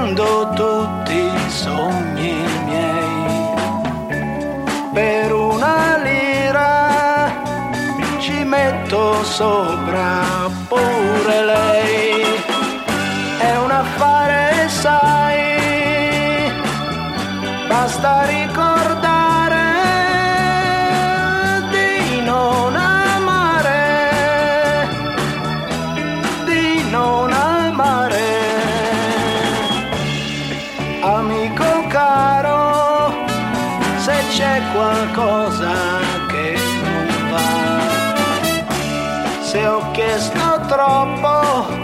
vendo tutti i sogni miei per una lira, ci metto sopra pure lei. È un affare, sai, basta ricordare di non amare, di non amare. Amico caro, se c'è qualcosa che non va, se ho chiesto troppo,